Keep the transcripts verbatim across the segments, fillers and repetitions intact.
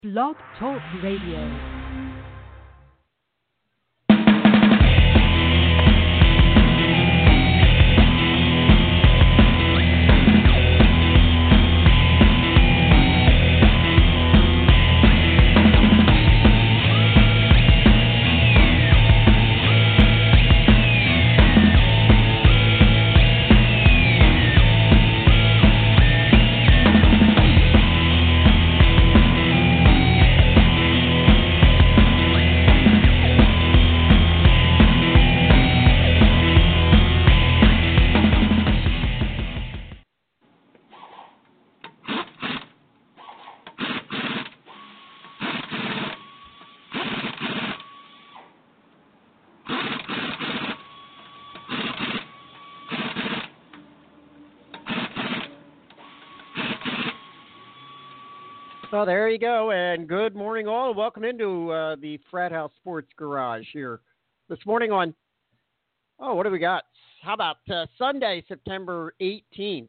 Blog Talk Radio. Well, there you go, and good morning all. Welcome into uh, the Frat House Sports Garage here this morning on, oh, what do we got? How about uh, Sunday, September eighteenth?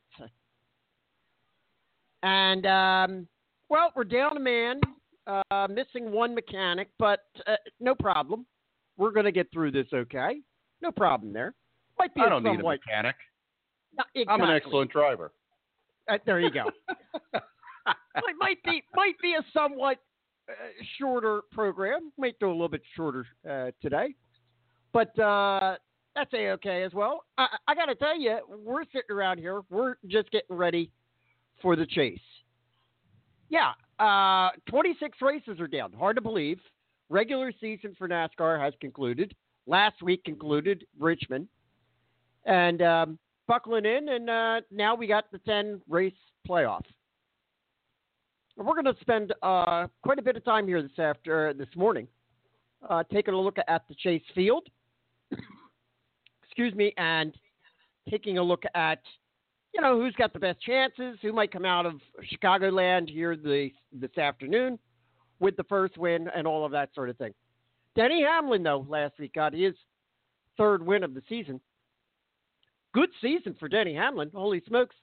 And, um, well, we're down a man, uh, missing one mechanic, but uh, no problem. We're going to get through this okay. No problem there. Might be I a don't somewhat... need a mechanic. No, exactly. I'm an excellent driver. Uh, there you go. It might be might be a somewhat uh, shorter program. Might do a little bit shorter uh, today, but uh, that's a-okay as well. I, I got to tell you, we're sitting around here. We're just getting ready for the chase. Yeah, uh, twenty-six races are down. Hard to believe. Regular season for NASCAR has concluded. Last week concluded Richmond. And um, buckling in, and uh, now we got the ten-race playoff. We're going to spend uh, quite a bit of time here this after this morning, uh, taking a look at the Chase Field. Excuse me, and taking a look at, you know, who's got the best chances, who might come out of Chicagoland here the, this afternoon with the first win and all of that sort of thing. Denny Hamlin, though, last week got his third win of the season. Good season for Denny Hamlin. Holy smokes.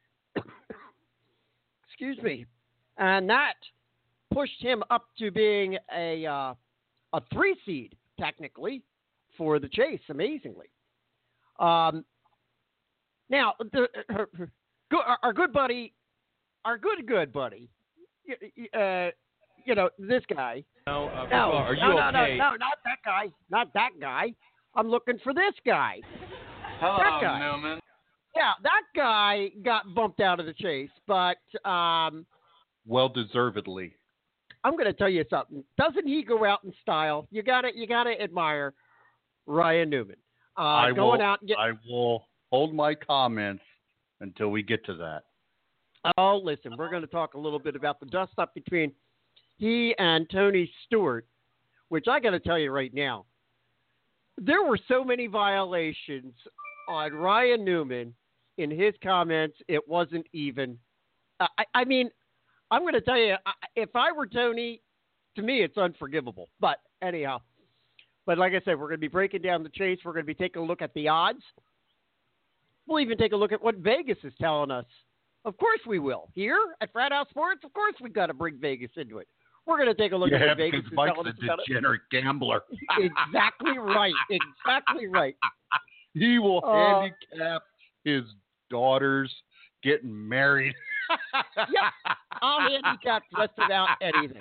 Excuse me. And that pushed him up to being a uh, a three seed, technically, for the chase, amazingly. Um, now, the, her, her, our good buddy, our good, good buddy, uh, you know, this guy. No, uh, no, all, are you no, no, okay? no, no, not that guy. Not that guy. I'm looking for this guy. Hello, that guy. Newman. Yeah, that guy got bumped out of the chase, but... Um, Well deservedly. I'm going to tell you something. Doesn't he go out in style? You got to you got to admire Ryan Newman. Uh, I going will, out and get... I will hold my comments until we get to that. Oh, listen, we're going to talk a little bit about the dust-up between he and Tony Stewart, which I got to tell you right now, there were so many violations on Ryan Newman in his comments, it wasn't even... Uh, I, I mean... I'm going to tell you, if I were Tony, to me, it's unforgivable. But anyhow, but like I said, we're going to be breaking down the chase. We're going to be taking a look at the odds. We'll even take a look at what Vegas is telling us. Of course we will. Here at Frat House Sports, of course we've got to bring Vegas into it. We're going to take a look yeah, at what Vegas is Mike's telling us a about degenerate it. gambler. Exactly right. Exactly right. He will Uh, handicap his daughters getting married. Yep, I'll handicap just about anything.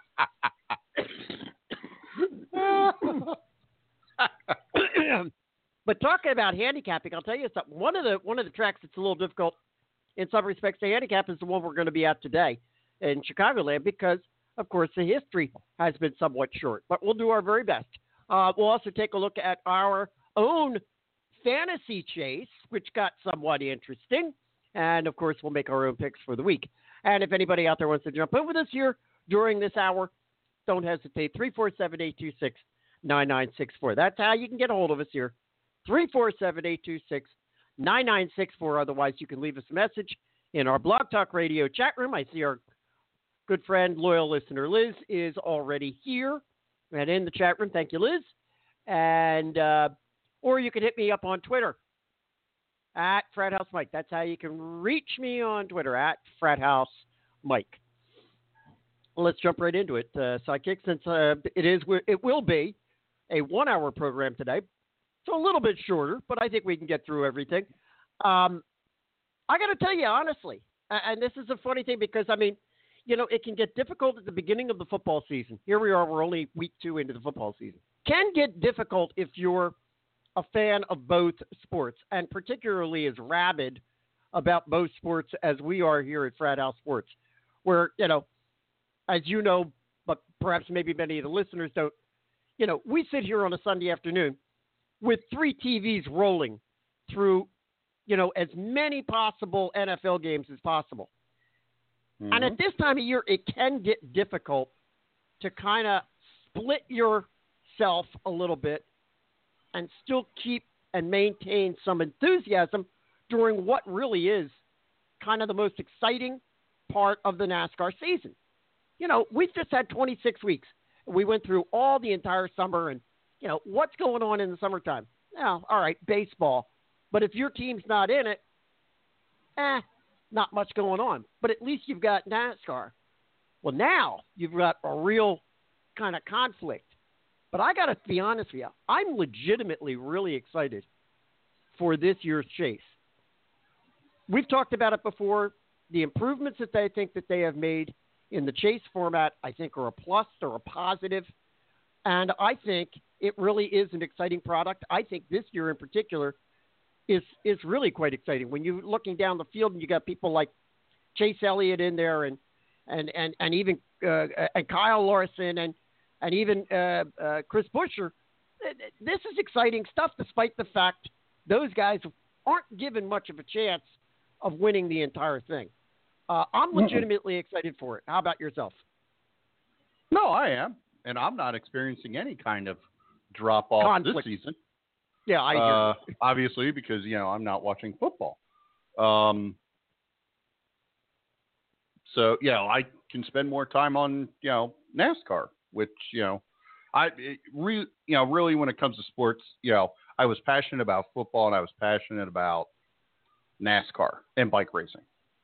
But talking about handicapping, I'll tell you something. One of the one of the tracks that's a little difficult in some respects to handicap is the one we're going to be at today in Chicagoland because, of course, the history has been somewhat short. But we'll do our very best. Uh, we'll also take a look at our own fantasy chase, which got somewhat interesting. And, of course, we'll make our own picks for the week. And if anybody out there wants to jump in with us here during this hour, don't hesitate. three four seven, eight two six, nine nine six four. That's how you can get a hold of us here. three four seven, eight two six, nine nine six four. Otherwise, you can leave us a message in our Blog Talk Radio chat room. I see our good friend, loyal listener Liz is already here and in the chat room. Thank you, Liz. And uh, or you can hit me up on Twitter. At Frat House Mike. That's how you can reach me on Twitter, at Frat House Mike. Well, let's jump right into it, uh, Sidekick, since uh, it is it will be a one-hour program today, so a little bit shorter, but I think we can get through everything. Um, I got to tell you honestly, and this is a funny thing because I mean, you know, it can get difficult at the beginning of the football season. Here we are, we're only week two into the football season. Can get difficult if you're a fan of both sports, and particularly as rabid about both sports as we are here at Frat House Sports, where, you know, as you know, but perhaps maybe many of the listeners don't, you know, we sit here on a Sunday afternoon with three T Vs rolling through, you know, as many possible N F L games as possible. Mm-hmm. And at this time of year, it can get difficult to kind of split yourself a little bit and still keep and maintain some enthusiasm during what really is kind of the most exciting part of the NASCAR season. You know, we've just had twenty-six weeks. We went through all the entire summer and, you know, what's going on in the summertime? Now, all right, baseball. But if your team's not in it, eh, not much going on. But at least you've got NASCAR. Well, now you've got a real kind of conflict. But I got to be honest with you, I'm legitimately really excited for this year's chase. We've talked about it before. The improvements that they think that they have made in the chase format, I think, are a plus or a positive. And I think it really is an exciting product. I think this year in particular is is really quite exciting. When you're looking down the field and you got people like Chase Elliott in there and and, and, and even uh, and Kyle Larson and and even uh, uh, Chris Buescher, this is exciting stuff despite the fact those guys aren't given much of a chance of winning the entire thing. Uh, I'm legitimately Mm-mm. excited for it. How about yourself? No, I am. And I'm not experiencing any kind of drop-off this season. Yeah, I uh, hear obviously, because, you know, I'm not watching football. Um, so, yeah, I can spend more time on, you know, NASCAR, which, you know, I it re, you know, really when it comes to sports, you know, I was passionate about football and I was passionate about NASCAR and bike racing.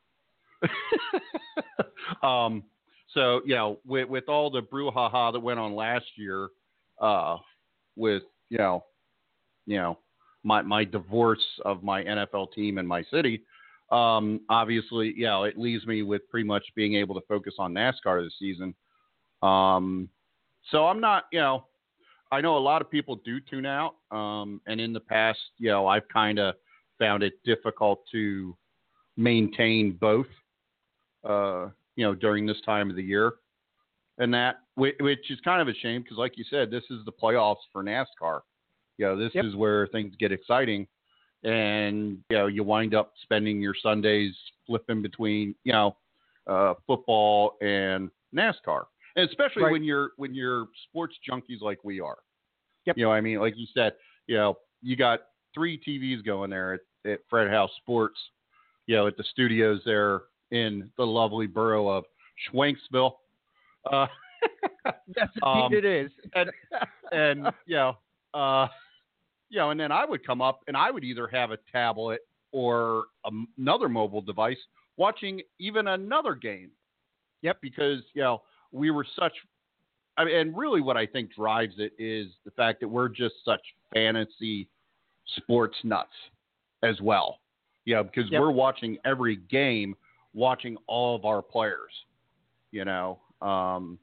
um, so, you know, with, with all the brouhaha that went on last year, uh, with, you know, you know, my, my divorce of my N F L team and my city, um, obviously, you know, it leaves me with pretty much being able to focus on NASCAR this season. Um, so I'm not, you know, I know a lot of people do tune out. Um, and in the past, you know, I've kind of found it difficult to maintain both, uh, you know, during this time of the year and that, which, which is kind of a shame because like you said, this is the playoffs for NASCAR. You know, this yep. is where things get exciting and, you know, you wind up spending your Sundays flipping between, you know, uh, football and NASCAR. And especially right. when you're, when you're sports junkies like we are, yep. you know what I mean? Like you said, you know, you got three T Vs going there at, at Frat House Sports, you know, at the studios there in the lovely borough of Schwenksville. Uh, Yes, indeed um, it is. and, and, you know, uh, you know, and then I would come up and I would either have a tablet or a, another mobile device watching even another game. Yep. Because, you know, we were such, I mean, and really what I think drives it is the fact that we're just such fantasy sports nuts as well. You know, because yep. we're watching every game, watching all of our players, you know. Um,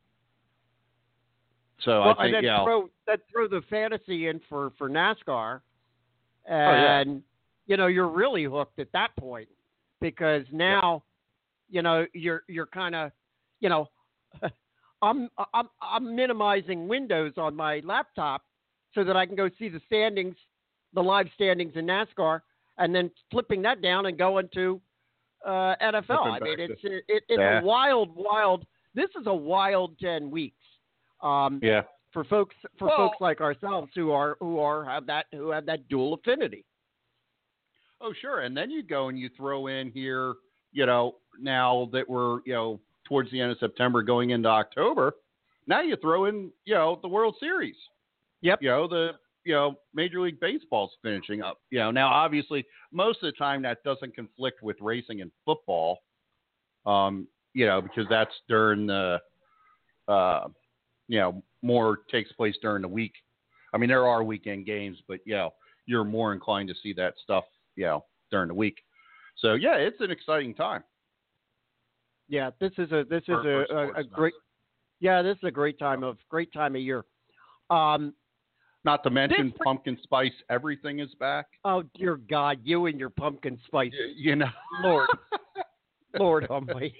so well, I think, and you know. Throw, that throw the fantasy in for, for NASCAR. And, oh, yeah. you know, you're really hooked at that point because now, yep. you know, you're, you're kind of, you know, I'm, I'm, I'm minimizing windows on my laptop so that I can go see the standings, the live standings in NASCAR, and then flipping that down and going to uh, N F L. I mean, it's it, it, it's yeah. a wild, wild. This is a wild ten weeks. Um, yeah. For folks, for well, folks like ourselves who are who are have that who have that dual affinity. Oh, sure. And then you go and you throw in here, you know, now that we're you know towards the end of September, going into October. Now you throw in, you know, the World Series. Yep. You know the. You know, Major League Baseball's finishing up. You know, now obviously most of the time that doesn't conflict with racing and football. Um, you know, because that's during the, uh, you know, more takes place during the week. I mean, there are weekend games, but, you know, you're more inclined to see that stuff, you know, during the week. So, yeah, it's an exciting time. Yeah, this is a this is For- a, for a, a sports great. Yeah, this is a great time of great time of year. Um, Not to mention This- pumpkin spice, everything is back. oh dear God, you and your pumpkin spice, Y- You know, Lord, Lord Almighty.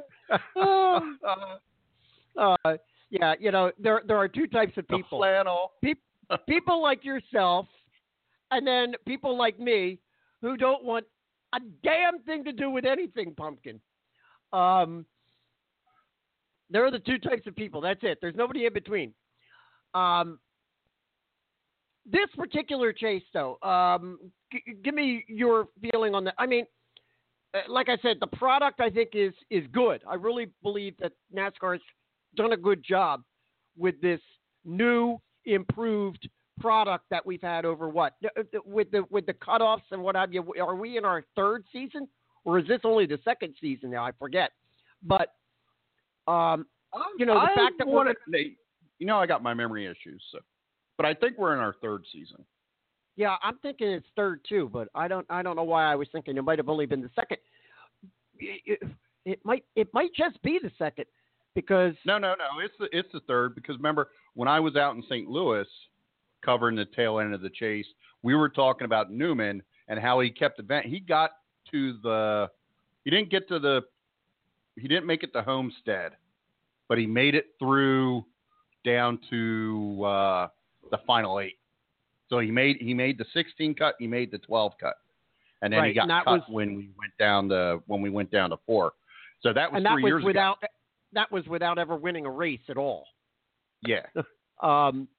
uh, yeah, you know there there are two types of the people. flannel. Peop people like yourself, and then people like me who don't want a damn thing to do with anything pumpkin. Um, there are the two types of people. That's it. There's nobody in between. Um, this particular chase, though, um, g- give me your feeling on that. I mean, uh, like I said, the product I think is is good. I really believe that NASCAR's done a good job with this new, improved product that we've had over what with the with the cutoffs and what have you. Are we in our third season, or is this only the second season now? I forget, but um, you know the I fact that wanted, we're, you know, I got my memory issues, so, but I think we're in our third season. yeah, I'm thinking it's third too, but I don't I don't know why I was thinking it might have only been the second. It, it, it might it might just be the second because No, no, no. It's the it's the third because remember when I was out in Saint Louis covering the tail end of the chase, we were talking about Newman and how he kept event. He got to the he didn't get to the he didn't make it to Homestead, but he made it through down to uh, the final eight. So he made he made the sixteen cut, he made the twelve cut, and then Right, he got and that cut was- when we went down to when we went down to four. So that was and that three was years without ago. that was without ever winning a race at all. Yeah. Um,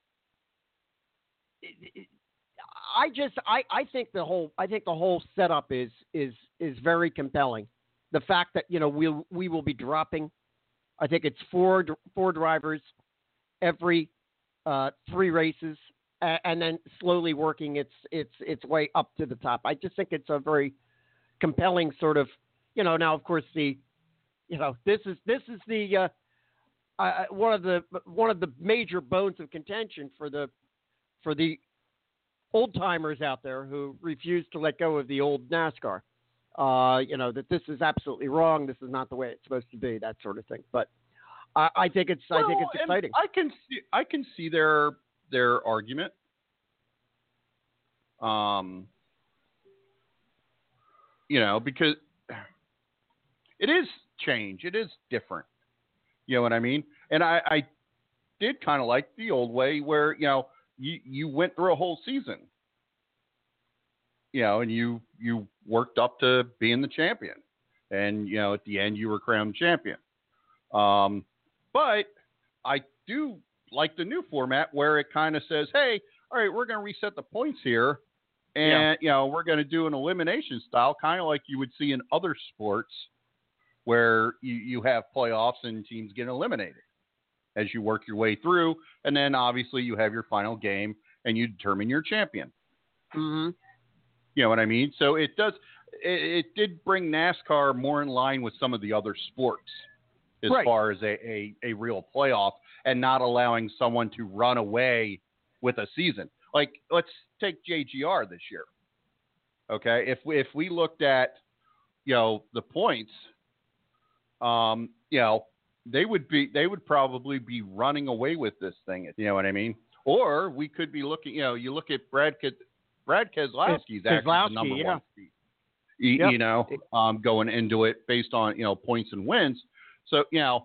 it- it- I just I, I think the whole I think the whole setup is is is very compelling. The fact that you know we will we will be dropping, I think it's four four drivers every uh, three races, and, and then slowly working its its its way up to the top. I just think it's a very compelling sort of you know now of course the you know this is this is the uh, uh, one of the one of the major bones of contention for the for the old timers out there who refuse to let go of the old NASCAR. Uh, you know that this is absolutely wrong. This is not the way it's supposed to be. That sort of thing. But I, I think it's I think Well, it's and exciting. I can see I can see their their argument. Um, you know, because it is change. It is different. You know what I mean? And I, I did kind of like the old way where, you know, you, you went through a whole season, you know, and you, you worked up to being the champion. And, you know, at the end you were crowned champion. Um, but I do like the new format where it kind of says, hey, all right, we're going to reset the points here. And, Yeah. you know, we're going to do an elimination style, kind of like you would see in other sports where you, you have playoffs and teams get eliminated as you work your way through. And then obviously you have your final game and you determine your champion. Mm-hmm. You know what I mean? So it does, it, it did bring NASCAR more in line with some of the other sports as Right. far as a, a, a real playoff and not allowing someone to run away with a season. Like, let's take J G R this year. Okay. If we, if we looked at, you know, the points, um, you know, they would be, they would probably be running away with this thing. You know what I mean? Or we could be looking, you know, you look at Brad, Brad Keselowski's actually Keselowski, the number yeah. one seed, you, Yep. you know, um, going into it based on, you know, points and wins. So, you know,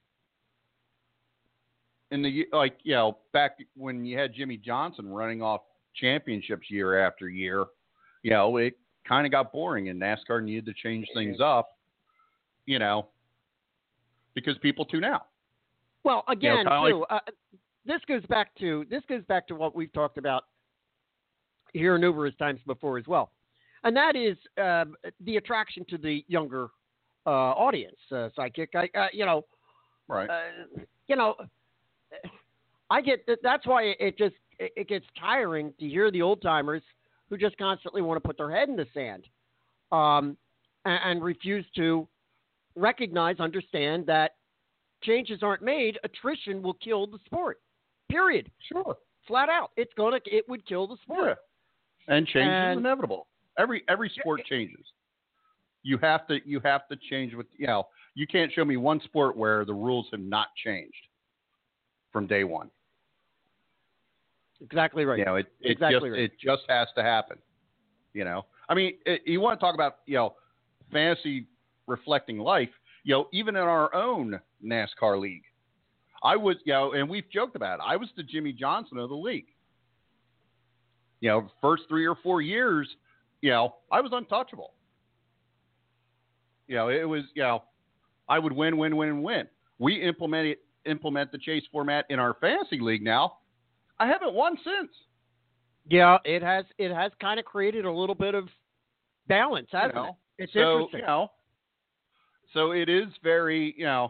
in the, like, you know, back when you had Jimmy Johnson running off championships year after year, you know, it kind of got boring and NASCAR needed to change things up, you know, because people tune out. Well, again, You know, kinda too, uh, this goes back to this goes back to what we've talked about here numerous times before as well, and that is um, the attraction to the younger uh, audience. Uh, Psychic, I, uh, you know, Right. uh, you know, I get that's why it just it, it gets tiring to hear the old timers who just constantly want to put their head in the sand, um, and, and refuse to recognize, understand that changes aren't made, attrition will kill the sport. Period. Sure. Flat out. It's gonna it would kill the sport. Yeah. And change And- is inevitable. Every every sport changes. You have to you have to change with you know, you can't show me one sport where the rules have not changed from day one. Exactly right. You know, it, it exactly just right. it just has to happen. You know, I mean, it, you want to talk about you know, fantasy reflecting life. You know, even in our own NASCAR league, I was you know, and we've joked about it. I was the Jimmy Johnson of the league. You know, first three or four years, you know, I was untouchable. You know, it was you know, I would win, win, win, and win. We implemented implement the chase format in our fantasy league now. I haven't won since. Yeah, it has it has kind of created a little bit of balance, hasn't You know, it? It's so, interesting. You know, so it is very, you know,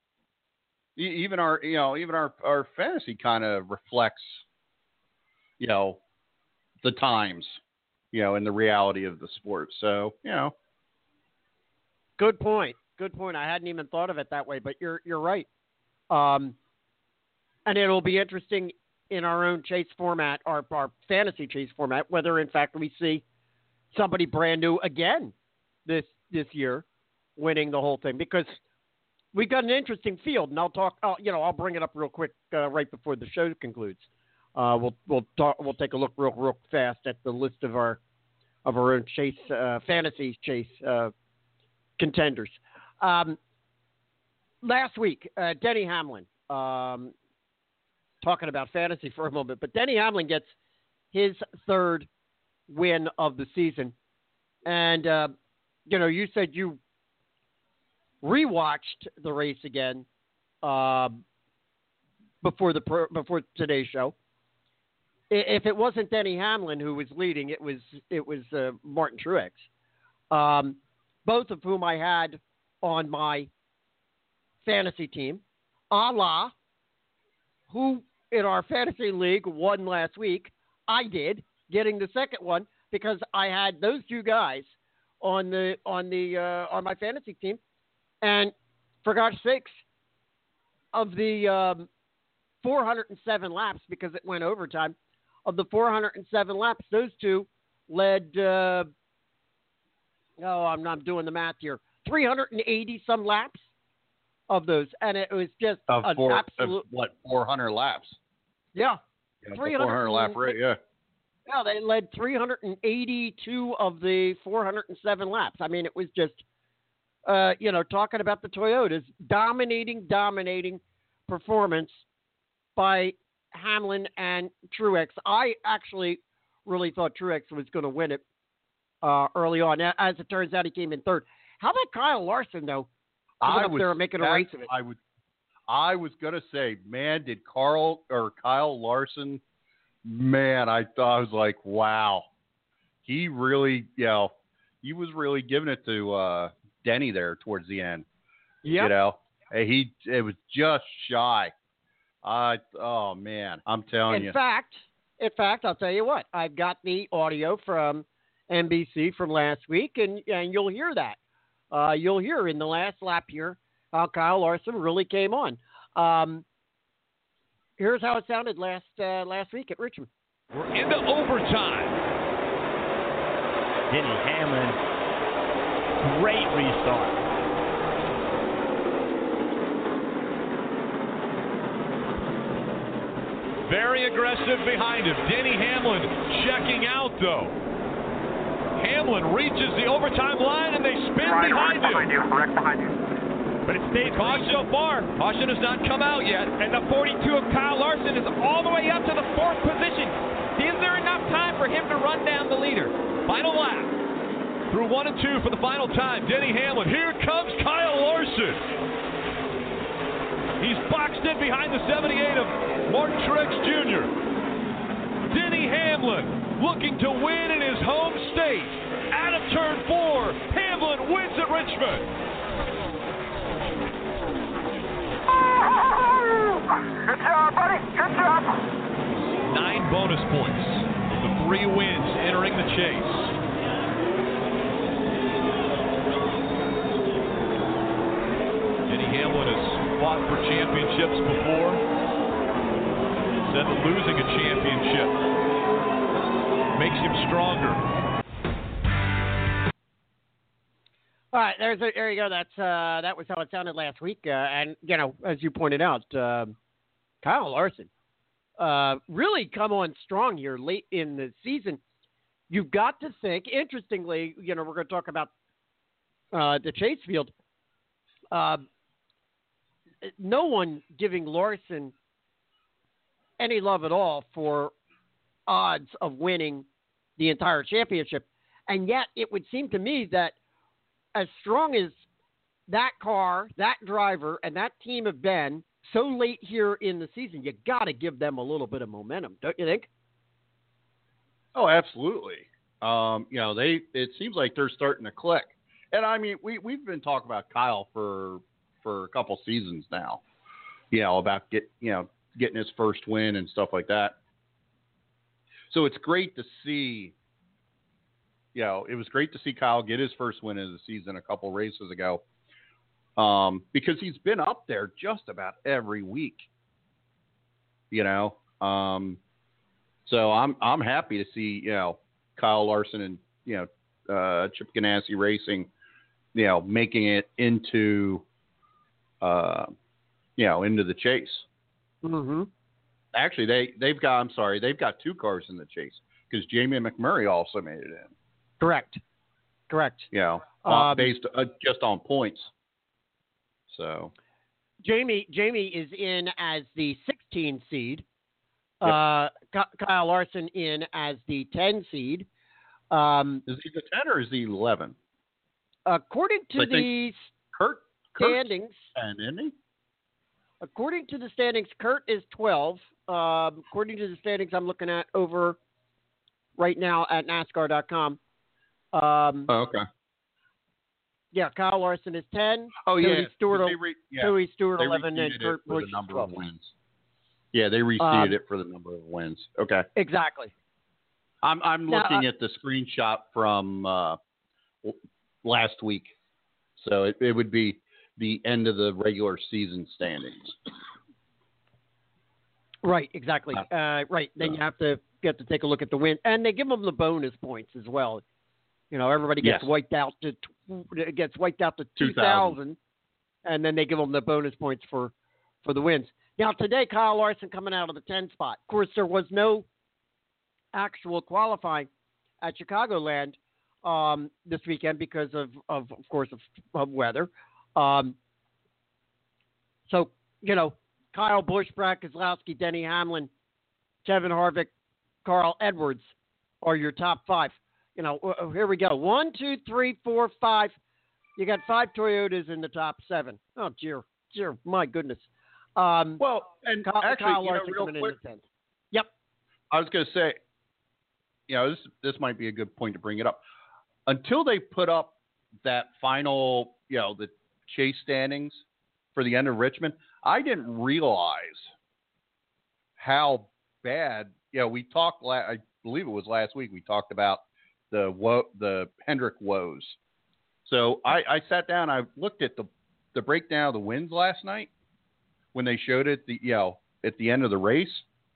e- even our, you know, even our, our fantasy kind of reflects, you know, the times, you know, and the reality of the sport. So, you know. Good point. Good point. I hadn't even thought of it that way, but you're you're right. Um, and it'll be interesting in our own chase format, our, our fantasy chase format, whether in fact we see somebody brand new again this this year winning the whole thing, because we've got an interesting field, and I'll talk. I'll, you know, I'll bring it up real quick uh, right before the show concludes. Uh, we'll we'll talk. We'll take a look real real fast at the list of our of our own chase uh, fantasy chase uh, contenders. Um, last week, uh, Denny Hamlin. Um, talking about fantasy for a moment, but Denny Hamlin gets his third win of the season. And, uh, you know, you said you rewatched the race again uh, before the before today's show. If it wasn't Denny Hamlin who was leading, it was it was uh, Martin Truex, um, both of whom I had on my fantasy team. Allah, who in our fantasy league won last week. I did, getting the second one because I had those two guys on the on the uh, on my fantasy team, and for God's sakes, of the um, four hundred seven laps, because it went overtime, of the four hundred seven laps, those two led. Uh, oh, I'm not doing the math here. three hundred eighty some laps of those, and it was just Of an four, absolute of what, four hundred laps? yeah. Yeah, three hundred four hundred lap rate, yeah. Yeah, they led three hundred eighty-two of the four hundred seven laps. I mean, it was just, uh, you know, talking about the Toyotas, dominating, dominating performance by Hamlin and Truex. I actually really thought Truex was going to win it uh, early on. As it turns out, he came in third. How about Kyle Larson, though? I up was there and making a race of it. I would. I was gonna say, man, did Carl or Kyle Larson? Man, I thought I was like, wow, he really, you know, he was really giving it to uh, Denny there towards the end. Yeah. You know, he it was just shy. I oh man, I'm telling In you. fact, in fact, I'll tell you what. I've got the audio from N B C from last week, and and you'll hear that. Uh, you'll hear in the last lap here how Kyle Larson really came on. Um, here's how it sounded last uh, last week at Richmond. We're into overtime. Denny Hamlin, great restart. Very aggressive behind him. Denny Hamlin checking out, though. Hamlin reaches the overtime line, and they spin Right, behind right him. behind you, right behind you. But it stays Caution so far. Caution has not come out yet. and the forty-two of Kyle Larson is all the way up to the fourth position. Is there enough time for him to run down the leader? Final lap. Through one and two for the final time. Denny Hamlin. Here comes Kyle Larson. He's boxed in behind the seventy-eight of Martin Truex Junior Denny Hamlin looking to win in his home state. Out of turn four, Hamlin wins at Richmond. Good job, buddy. Good job. Nine bonus points. The three wins entering the chase. fought for championships before. Said that losing a championship makes him stronger. All right, there's a, there you go. That's uh, that was how it sounded last week. Uh, and you know, as you pointed out, uh, Kyle Larson uh, really come on strong here late in the season. You've got to think. Interestingly, you know, we're going to talk about uh, the chase field. Uh, no one giving Larson any love at all for odds of winning the entire championship, and yet it would seem to me that as strong as that car, that driver, and that team have been so late here in the season, you got to give them a little bit of momentum, don't you think? Oh, absolutely. Um, you know, they it seems like they're starting to click. And I mean, we we've been talking about Kyle for for a couple seasons now. You know, about get you know getting his first win and stuff like that. So it's great to see. You know, it was great to see Kyle get his first win of the season a couple races ago, um, because he's been up there just about every week. You know, um, so I'm I'm happy to see you know Kyle Larson and you know uh, Chip Ganassi Racing, you know, making it into, uh, you know, into the chase. Mm-hmm. Actually, they they've got I'm sorry they've got two cars in the chase because Jamie McMurray also made it in. Correct. Correct. You know, Um, based uh, just on points. So Jamie Jamie is in as the sixteen seed. Yep. Uh, Ky- Kyle Larson in as the ten seed. Um, is he the ten or is he eleven? according to I the Kurt Kurt's standings, ten, isn't he? according to the standings, Kurt is twelve. Um, according to the standings I'm looking at over right now at NASCAR dot com. Um, Oh, okay. yeah, Kyle Larson is ten. Oh, Cody yeah. Stewart, They re- yeah. Cody Stewart They eleven, and reseeded Kurt it for Busch the number twelve. of wins. Yeah, they reseeded Um, it for the number of wins. Okay. Exactly. I'm I'm Now, looking uh, at the screenshot from uh, last week, so it, it would be the end of the regular season standings. Right, exactly. Uh, right. Then you have to get to take a look at the win, and they give them the bonus points as well. You know, everybody gets Yes. wiped out to tw- gets wiped out to two two thousand, thousand, and then they give them the bonus points for for the wins. Now today, Kyle Larson coming out of the ten spot. Of course, there was no actual qualifying at Chicagoland um, this weekend because of, of, of course, of, of weather. Um, so, you know, Kyle Busch, Brad Keselowski, Denny Hamlin, Kevin Harvick, Carl Edwards are your top five. You know, uh, here we go. One, two, three, four, five. You got five Toyotas in the top seven. Oh, dear. Dear, my goodness. Um, Well, and Kyle, actually, Kyle you know, Larson real coming quick, in the tenth. Yep. I was going to say, you know, this this might be a good point to bring it up. Until they put up that final, you know, the chase standings for the end of Richmond, I didn't realize how bad. You know, we talked. La- I believe it was last week. We talked about the wo- the Hendrick woes. So I, I sat down. I looked at the the breakdown of the wins last night when they showed it. The you know at the end of the race,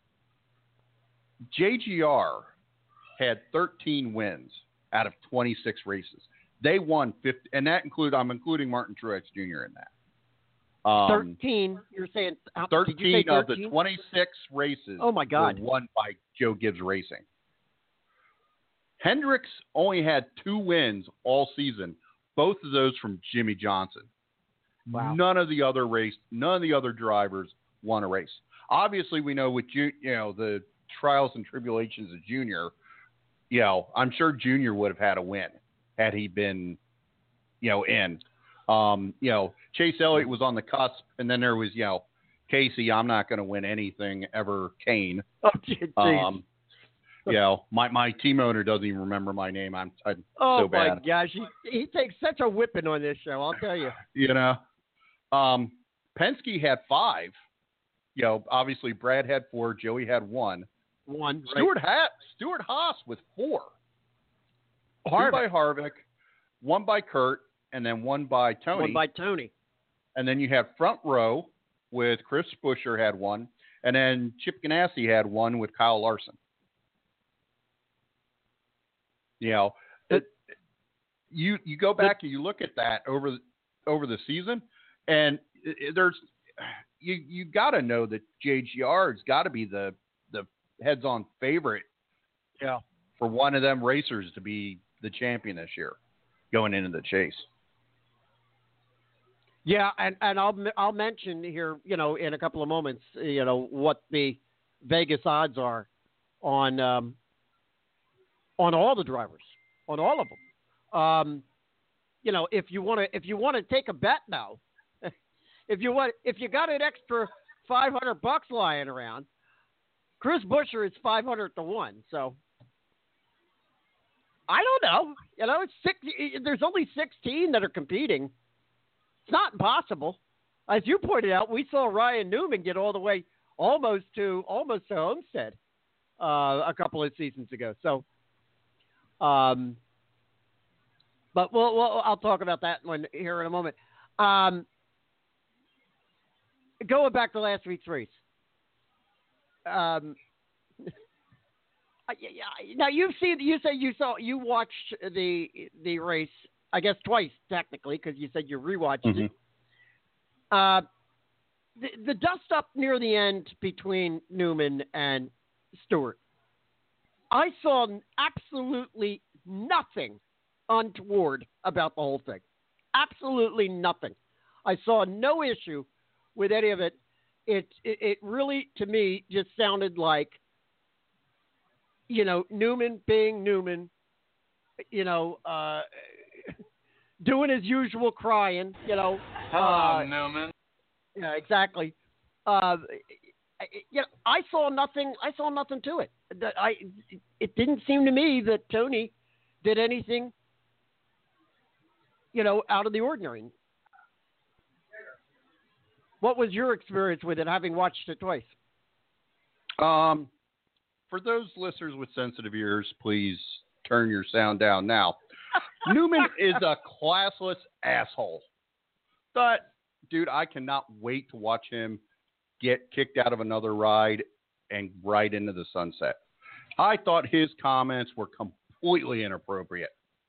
J G R had thirteen wins out of twenty-six races. They won fifty, and that include I'm including Martin Truex Junior in that. Um, thirteen. You're saying uh, did you say thirteen of the thirteen? twenty-six races Oh, my God. were won by Joe Gibbs Racing. Hendricks only had two wins all season, both of those from Jimmy Johnson. Wow. None of the other race, none of the other drivers won a race. Obviously, we know with you know the trials and tribulations of Junior. You know, I'm sure Junior would have had a win had he been, you know, in. Um, you know, Chase Elliott was on the cusp, and then there was, you know, Casey, I'm not going to win anything ever, Kane. Oh, geez. Um, you know, my, my team owner doesn't even remember my name. I'm, I'm oh, so my bad. gosh. He, he takes such a whipping on this show, I'll tell you. You know, um, Penske had five. You know, obviously Brad had four, Joey had one. One. Right. Stuart ha- Stuart Haas with four. Harvick. Two by Harvick, one by Kurt, and then one by Tony. One by Tony. And then you have front row, with Chris Buescher had one, and then Chip Ganassi had one with Kyle Larson. You know, it, you you go back and you look at that over the, over the season, and it, it, there's you you got to know that J G R has got to be the the heads-on favorite, yeah, for one of them racers to be the champion this year, going into the Chase. Yeah, and, and I'll I'll mention here, you know, in a couple of moments, you know, what the Vegas odds are on um, on all the drivers, on all of them. Um, you know, if you want to if you want to take a bet now, if you want if you got an extra five hundred bucks lying around, Chris Buescher is five hundred to one. So I don't know. You know, it's six. There's only sixteen that are competing. It's not impossible. As you pointed out, we saw Ryan Newman get all the way almost to almost to Homestead uh, a couple of seasons ago. So, um, but we'll, we'll I'll talk about that one here in a moment. Um, going back to last week's race. Um, now you've seen. You say you saw. You watched the the race. I guess twice, technically, because you said you rewatched mm-hmm. it. Uh, the, the dust up near the end between Newman and Stewart, I saw absolutely nothing untoward about the whole thing. Absolutely nothing. I saw no issue with any of it. It, it, it really, to me, just sounded like, you know, Newman being Newman, you know, uh, doing his usual crying, you know. Hello, uh, Newman. Yeah, exactly. Uh, you know, I saw nothing. I saw nothing to it. I. It didn't seem to me that Tony did anything, you know, out of the ordinary. What was your experience with it, having watched it twice? Um, for those listeners with sensitive ears, please turn your sound down now. Newman is a classless asshole. But, dude, I cannot wait to watch him get kicked out of another ride and right into the sunset. I thought his comments were completely inappropriate.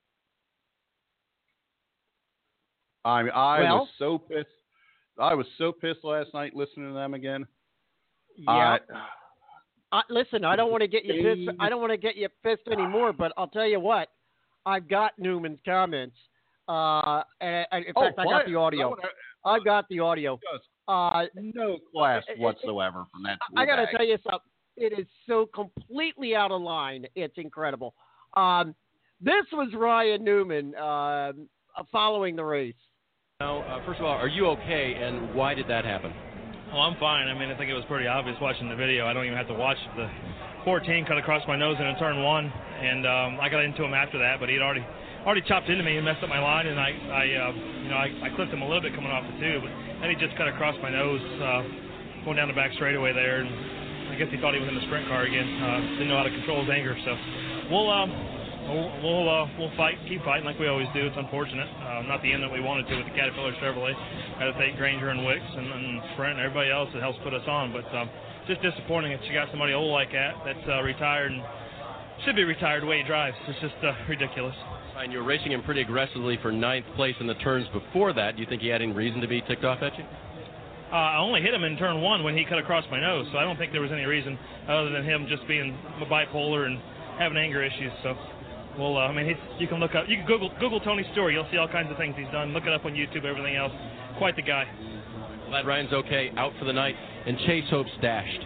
I mean, I well, was so pissed. I was so pissed last night listening to them again. Yeah. Uh, uh, listen, I don't want to get you pissed. I don't want to get you pissed anymore. But I'll tell you what. I've got Newman's comments. Uh, and, and in oh, fact, I got the audio. No, I've got the audio. Uh, no class whatsoever from that. I got to tell you something. It is so completely out of line. It's incredible. Um, this was Ryan Newman uh, following the race. Now, uh, first of all, are you okay, and why did that happen? Well, I'm fine. I mean, I think it was pretty obvious watching the video. I don't even have to watch the fourteen cut across my nose in a turn one, and um, I got into him after that, but he'd already already chopped into me and messed up my line, and I, I uh, you know, I, I clipped him a little bit coming off the two, but then he just cut across my nose, uh, going down the back straightaway there, and I guess he thought he was in the sprint car again. Uh, didn't know how to control his anger, so we'll um, we'll we'll, uh, we'll fight, keep fighting like we always do. It's unfortunate, uh, not the end that we wanted to with the Caterpillar Chevrolet. Had to take Granger and Wicks and, and Sprint and everybody else that helps put us on, but. Um, Just disappointing that you got somebody old like that that's uh, retired and should be retired the way he drives. It's just uh, ridiculous. And you were racing him pretty aggressively for ninth place in the turns before that. Do you think he had any reason to be ticked off at you? Uh, I only hit him in turn one when he cut across my nose, so I don't think there was any reason other than him just being bipolar and having anger issues. So, well, uh, I mean, he's, you can look up, you can Google Google Tony Stewart. You'll see all kinds of things he's done. Look it up on YouTube, everything else. Quite the guy. Glad Ryan's okay, out for the night, and Chase Hope's dashed.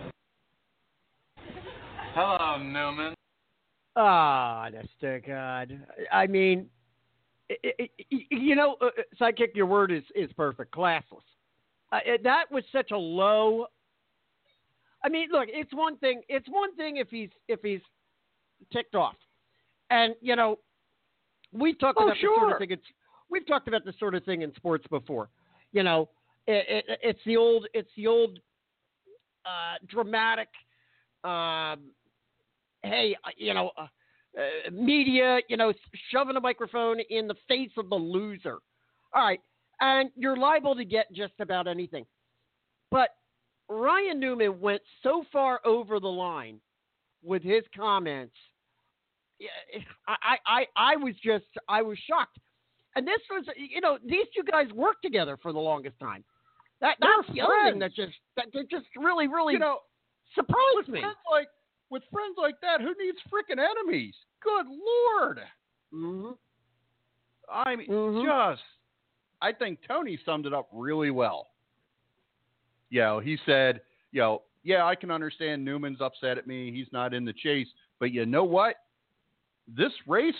Hello, Newman. Ah, honest to God. I mean, it, it, you know, uh, Sidekick, your word is, is perfect. Classless. Uh, it, that was such a low. I mean, look, it's one thing. It's one thing if he's if he's ticked off, and you know, we've talked oh, about sure. this sort of thing. It's we've talked about this sort of thing in sports before. You know, it, it, it's the old it's the old uh, dramatic. Um, hey, you know, uh, uh, media, you know, shoving a microphone in the face of the loser. All right. And you're liable to get just about anything. but Ryan Newman went so far over the line with his comments. I, I, I was just, I was shocked. And this was, you know, these two guys worked together for the longest time. That that's the other thing that just that, that just really, really, you know, surprised with me. Friends like with friends like that, who needs freaking enemies? Good Lord! Mm-hmm. I mean, mm-hmm. just, I think Tony summed it up really well. You know, he said, you know, yeah, I can understand Newman's upset at me. He's not in the chase, but you know what? This race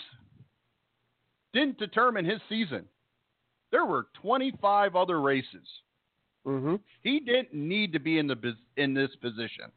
didn't determine his season. There were twenty-five other races. Mm-hmm. He didn't need to be in the in this position.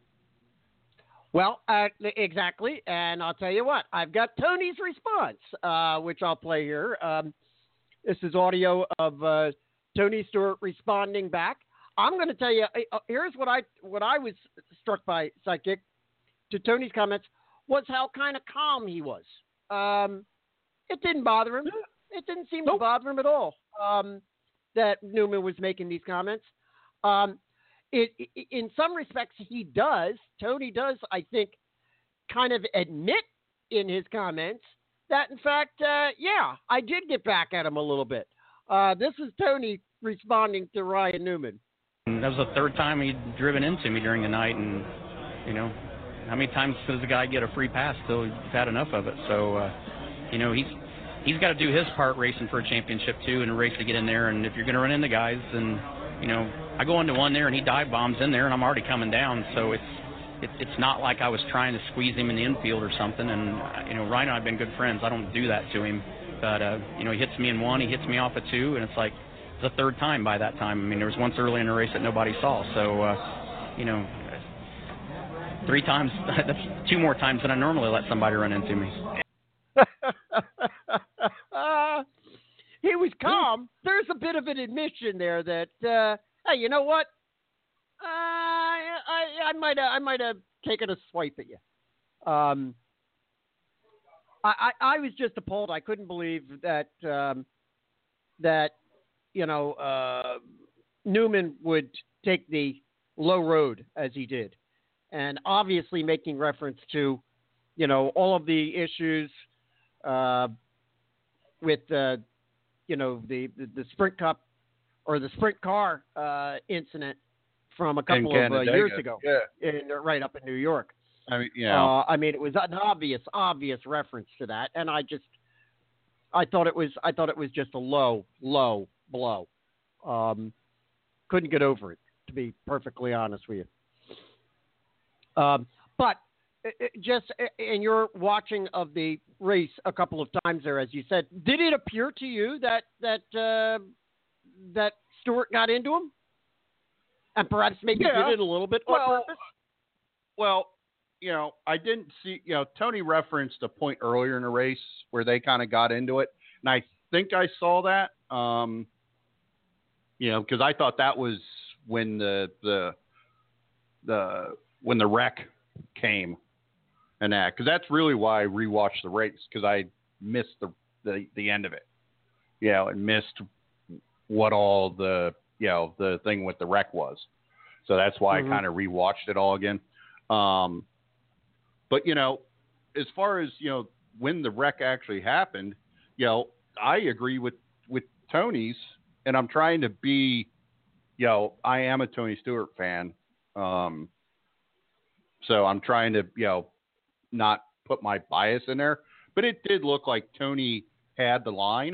Well, uh, exactly, and I'll tell you what. I've got Tony's response, uh, which I'll play here. Um, this is audio of uh, Tony Stewart responding back. I'm going to tell you. Uh, here's what I what I was struck by, Sidekick, to Tony's comments was how kind of calm he was. Um, it didn't bother him. It didn't seem nope. to bother him at all um, that Newman was making these comments. Um, it, it, in some respects, he does. Tony does, I think, kind of admit in his comments that, in fact, uh, yeah, I did get back at him a little bit. Uh, this is Tony responding to Ryan Newman. That was the third time he'd driven into me during the night, and, you know, how many times does a guy get a free pass till he's had enough of it? So, uh, you know, he's he's got to do his part racing for a championship, too, and a race to get in there. And if you're going to run into guys, then, you know, I go into one there and he dive bombs in there and I'm already coming down. So it's it's it's not like I was trying to squeeze him in the infield or something. And, uh, you know, Ryan and I have been good friends. I don't do that to him. But, uh, you know, he hits me in one, he hits me off at two, and it's like the third time by that time. I mean, there was once early in the race that nobody saw. So, uh, you know, three times, that's two more times than I normally let somebody run into me. uh, he was calm. There's a bit of an admission there that, uh, hey, you know what? Uh, I, I might have, I might have taken a swipe at you. Um, I, I, I was just appalled. I couldn't believe that, um, that, you know, uh, Newman would take the low road as he did. And obviously making reference to, you know, all of the issues uh, with, uh, you know, the, the, the Sprint Cup or the Sprint car uh, incident from a couple of uh, years ago, yeah. in, right up in New York. I mean, yeah. Uh, I mean, it was an obvious, obvious reference to that, and I just, I thought it was, I thought it was just a low, low blow. Um, couldn't get over it, to be perfectly honest with you. Um, but it, just in your watching of the race a couple of times there, as you said, did it appear to you that that uh, that Stewart got into him, and perhaps maybe yeah. did it a little bit well, on purpose? Well, you know, I didn't see. You know, Tony referenced a point earlier in the race where they kind of got into it, and I think I saw that. Um, you know, because I thought that was when the the the when the wreck came and that, because that's really why I rewatched the race, because I missed the, the, the end of it, you know, and missed what all the, you know, the thing with the wreck was. So that's why mm-hmm. I kind of rewatched it all again. Um, but, you know, as far as, you know, when the wreck actually happened, you know, I agree with, with Tony's, and I'm trying to be, you know, I am a Tony Stewart fan. Um, So I'm trying to, you know, not put my bias in there. But it did look like Tony had the line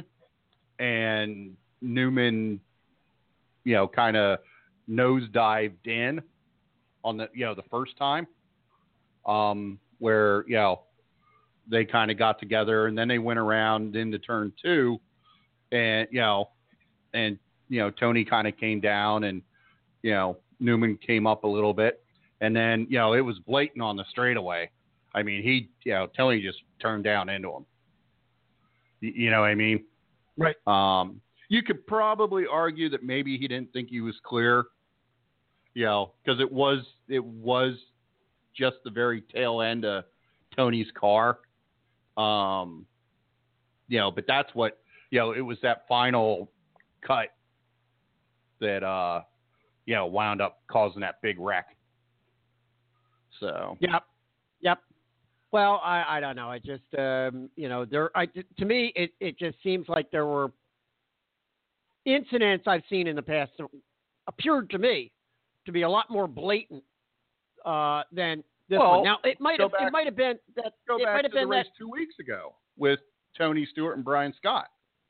and Newman, you know, kind of nosedived in on the, you know, the first time um, where, you know, they kind of got together and then they went around into turn two and, you know, and, you know, Tony kind of came down and, you know, Newman came up a little bit. And then, you know, it was blatant on the straightaway. I mean, he, you know, Tony just turned down into him. You, you know what I mean? Right. Um, you could probably argue that maybe he didn't think he was clear, you know, because it was, it was just the very tail end of Tony's car. Um, you know, but that's what, you know, it was that final cut that, uh, you know, wound up causing that big wreck. So. Yep. Yep. Well, I, I don't know. I just, um, you know, there. I to me, it, it just seems like there were incidents I've seen in the past that appeared to me to be a lot more blatant uh, than this well, one. Now, it might have back, it might have been that go it back might have to been the race that two weeks ago with Tony Stewart and Brian Scott.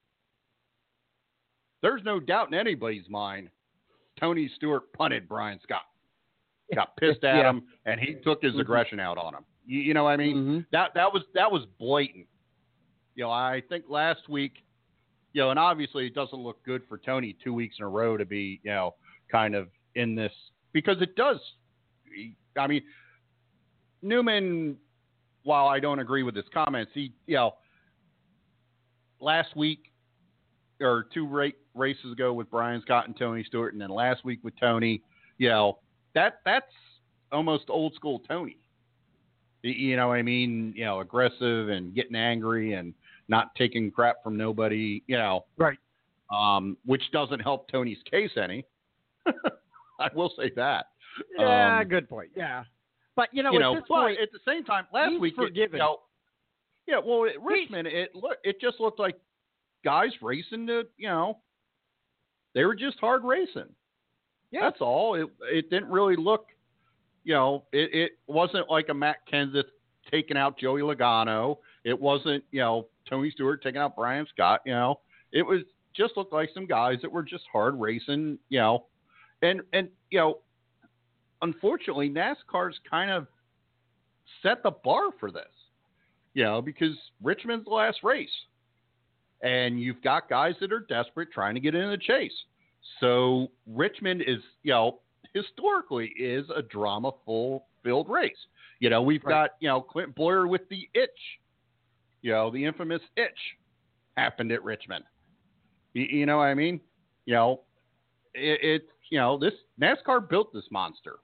There's no doubt in anybody's mind Tony Stewart punted Brian Scott. Got pissed at yeah. him, and he took his mm-hmm. aggression out on him. You, you know what I mean? Mm-hmm. That that was that was blatant. You know, I think last week, you know, and obviously it doesn't look good for Tony two weeks in a row to be, you know, kind of in this, because it does. I mean, Newman, while I don't agree with his comments, he, you know, last week or two ra- races ago with Brian Scott and Tony Stewart, and then last week with Tony, you know, that that's almost old school Tony. You know what I mean? You know, aggressive and getting angry and not taking crap from nobody, you know. Right. Um, which doesn't help Tony's case any. I will say that. Yeah, um, good point. Yeah. But, you know, you at know, this but point, at the same time, last he's week, it, forgiven. you know, yeah, well, at Richmond, it look, it just looked like guys racing to, you know, they were just hard racing. Yeah. That's all. It it didn't really look, you know, it, it wasn't like a Matt Kenseth taking out Joey Logano. It wasn't, you know, Tony Stewart taking out Brian Scott. You know, it was just looked like some guys that were just hard racing, you know, and, and, you know, unfortunately, NASCAR's kind of set the bar for this, you know, because Richmond's the last race and you've got guys that are desperate trying to get in the chase. So Richmond is, you know, historically is a drama-full filled race. You know, we've right. got, you know, Clint Boyer with the itch, you know, the infamous itch happened at Richmond. You, you know what I mean? You know, it, it, you know, this NASCAR built this monster.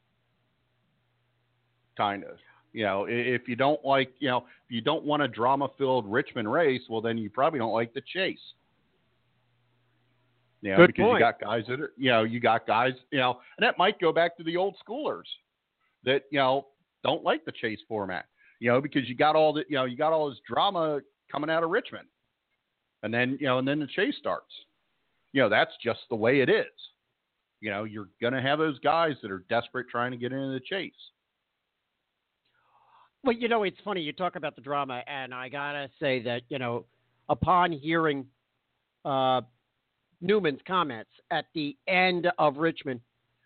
Kind of, you know, if you don't like, you know, if you don't want a drama-filled Richmond race, well, then you probably don't like the chase. You know, Good because point. you got guys that are, you know, you got guys, you know, and that might go back to the old schoolers that, you know, don't like the chase format, you know, because you got all the, you know, you got all this drama coming out of Richmond, and then, you know, and then the chase starts. You know, that's just the way it is. You know, you're going to have those guys that are desperate trying to get into the chase. Well, you know, it's funny. You talk about the drama, and I got to say that, you know, upon hearing uh, Newman's comments at the end of Richmond,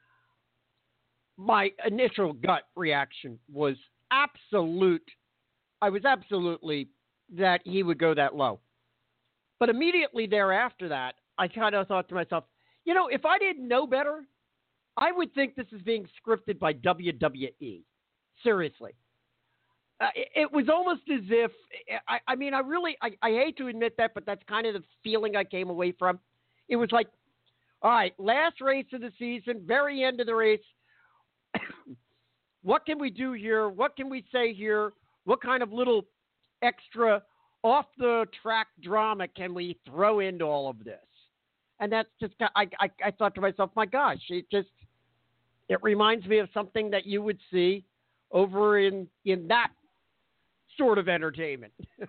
my initial gut reaction was absolute. I was absolutely that he would go that low. But immediately thereafter that, I kind of thought to myself, you know, if I didn't know better, I would think this is being scripted by W W E. Seriously. Uh, it, it was almost as if, I, I mean, I really, I, I hate to admit that, but that's kind of the feeling I came away from. It was like, all right, last race of the season, very end of the race. What can we do here? What can we say here? What kind of little extra off-the-track drama can we throw into all of this? And that's just, I, I, I thought to myself, my gosh, it just, it reminds me of something that you would see over in, in that sort of entertainment.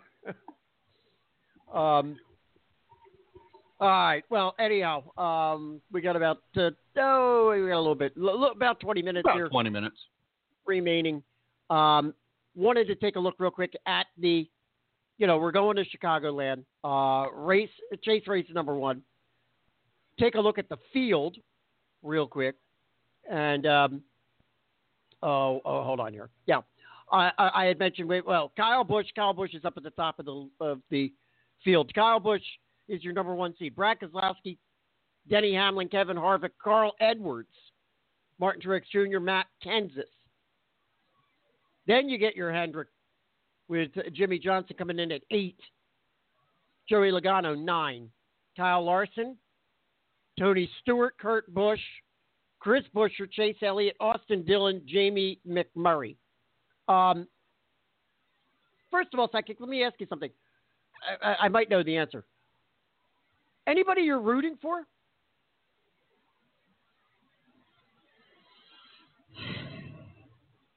um, all right. Well, anyhow, um, we got about, uh, oh, we got a little bit, l- about twenty minutes about here. twenty minutes remaining. Um, wanted to take a look real quick at the, you know, we're going to Chicagoland, uh, race, chase race number one. Take a look at the field real quick. And, um, oh, oh, hold on here. Yeah. I, I, I had mentioned, well, Kyle Busch, Kyle Busch is up at the top of the, of the field. Kyle Busch is your number one seed. Brad Keselowski, Denny Hamlin, Kevin Harvick, Carl Edwards, Martin Truex Junior, Matt Kenseth. Then you get your Hendrick with Jimmy Johnson coming in at eight. Joey Logano, nine. Kyle Larson, Tony Stewart, Kurt Busch, Chris Buescher, Chase Elliott, Austin Dillon, Jamie McMurray. Um, first of all, Psychic, let me ask you something. I, I, I might know the answer. Anybody you're rooting for?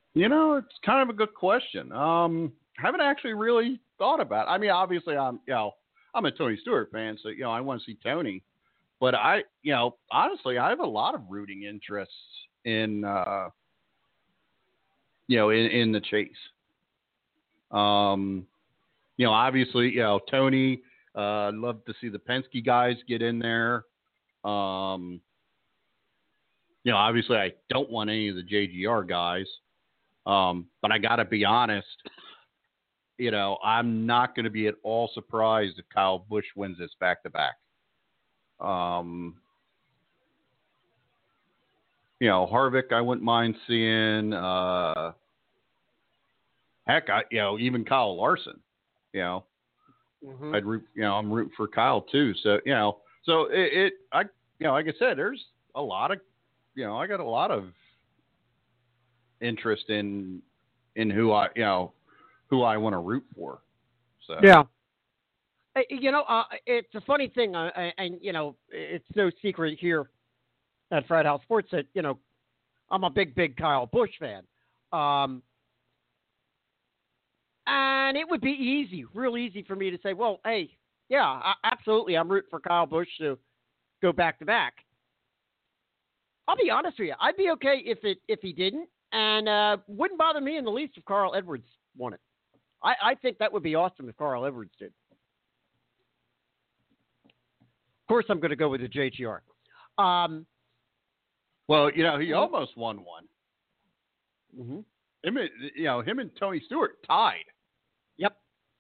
You know, it's kind of a good question. Um, I haven't actually really thought about it. I mean, obviously, I'm you know I'm a Tony Stewart fan, so you know I want to see Tony. But I, you know, honestly, I have a lot of rooting interests in, uh, you know, in, in the chase. Um, you know, obviously, you know, Tony. Uh, I'd love to see the Penske guys get in there. Um, you know, obviously, I don't want any of the J G R guys. Um, but I got to be honest, you know, I'm not going to be at all surprised if Kyle Busch wins this back-to-back. Um, you know, Harvick, I wouldn't mind seeing. Uh, heck, I, you know, even Kyle Larson, you know. Mm-hmm. I'd root, you know, I'm rooting for Kyle too. So, you know, so it, it, I, you know, like I said, there's a lot of, you know, I got a lot of interest in in who I you know who I want to root for. So yeah, you know, uh, it's a funny thing, uh, and you know, it's no secret here at Frat House Sports that you know I'm a big, big Kyle Busch fan, um, and it would be easy, real easy for me to say, well, hey, yeah, I, absolutely, I'm rooting for Kyle Busch to go back to back. I'll be honest with you, I'd be okay if it if he didn't. And uh, wouldn't bother me in the least if Carl Edwards won it. I, I think that would be awesome if Carl Edwards did. Of course, I'm going to go with the J G R. Um, well, you know, he almost won one. Mm-hmm. Him, and, you know, him and Tony Stewart tied. Yep.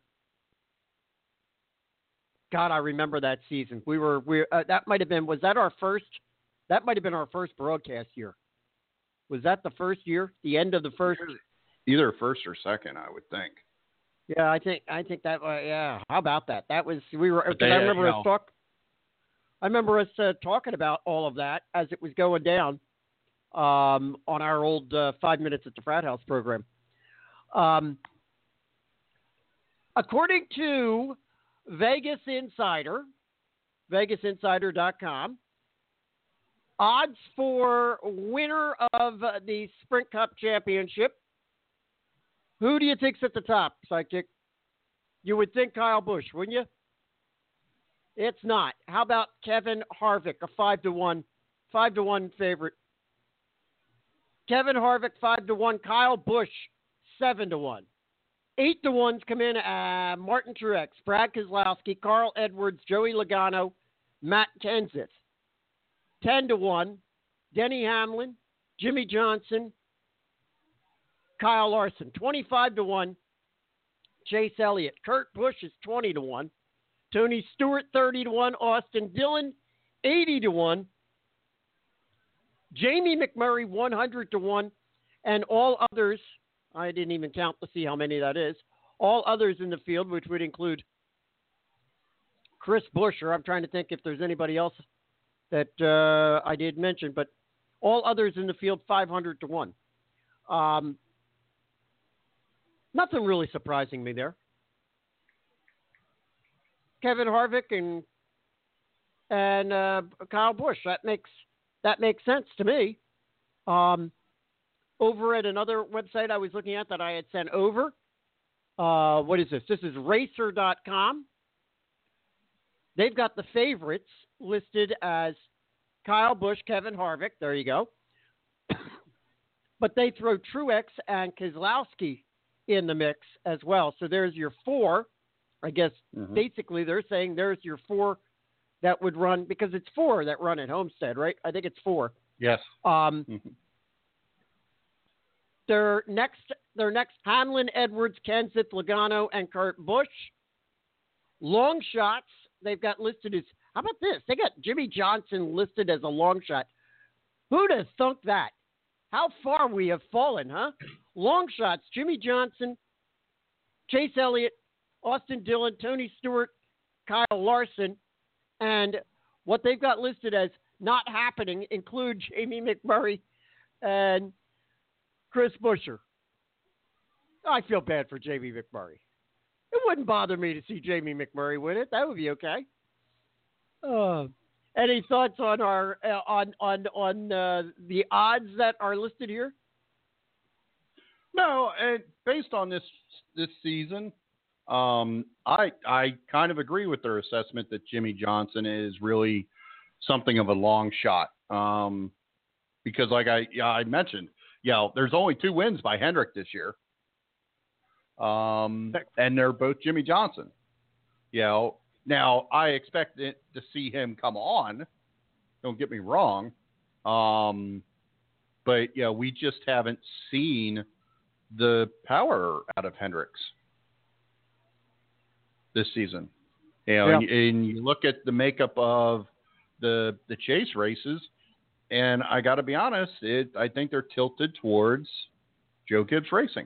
God, I remember that season. We were we uh, that might have been was that our first? That might have been our first broadcast year. Was that the first year? The end of the first? Either first or second, I would think. Yeah, I think I think that. Uh, yeah, how about that? That was we were. They, I remember uh, us know, talk. I remember us uh, talking about all of that as it was going down um, on our old uh, Five Minutes at the Frat House program. Um, according to Vegas Insider, Vegas Insider dot com. Odds for winner of the Sprint Cup Championship. Who do you think's at the top, Sidekick? You would think Kyle Busch, wouldn't you? It's not. How about Kevin Harvick, a five to one, five to one favorite? Kevin Harvick five to one. Kyle Busch seven to one. Eight to ones come in. Uh, Martin Truex, Brad Keselowski, Carl Edwards, Joey Logano, Matt Kenseth. ten to one, Denny Hamlin, Jimmy Johnson, Kyle Larson. twenty-five to one, Chase Elliott. Kurt Busch is twenty to one. Tony Stewart, thirty to one. Austin Dillon, eighty to one. Jamie McMurray, one hundred to one. And all others, I didn't even count to see how many that is. All others in the field, which would include Chris Buescher. I'm trying to think if there's anybody else that uh, I did mention, but all others in the field, five hundred to one. Um, nothing really surprising me there. Kevin Harvick and and uh, Kyle Busch. That makes that makes sense to me. Um, over at another website I was looking at that I had sent over. Uh, what is this? This is racer dot com. They've got the favorites listed as Kyle Busch, Kevin Harvick. There you go. But they throw Truex and Keselowski in the mix as well. So there's your four. I guess mm-hmm. basically they're saying there's your four that would run, because it's four that run at Homestead, right? I think it's four. Yes. Um, mm-hmm. Their next, their next Hamlin, Edwards, Kenseth, Logano, and Kurt Busch. Long shots, they've got listed as, how about this? They got Jimmy Johnson listed as a long shot. Who'd have thunk that? How far we have fallen, huh? Long shots, Jimmy Johnson, Chase Elliott, Austin Dillon, Tony Stewart, Kyle Larson, and what they've got listed as not happening include Jamie McMurray and Chris Buescher. I feel bad for Jamie McMurray. It wouldn't bother me to see Jamie McMurray win it. That would be okay. Uh, any thoughts on our uh, on on on uh, the odds that are listed here? know, and based on this this season, um, I I kind of agree with their assessment that Jimmie Johnson is really something of a long shot. Um, because, like I yeah, I mentioned, you know, there's only two wins by Hendrick this year, um, and they're both Jimmie Johnson. You know, now I expect it to see him come on. Don't get me wrong. Um, but, you know, we just haven't seen the power out of Hendricks this season. You know, Yeah. and, and you look at the makeup of the the chase races, and I got to be honest, it I think they're tilted towards Joe Gibbs Racing.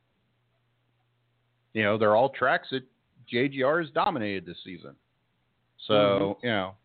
You know, they're all tracks that J G R has dominated this season. So, mm-hmm. you know.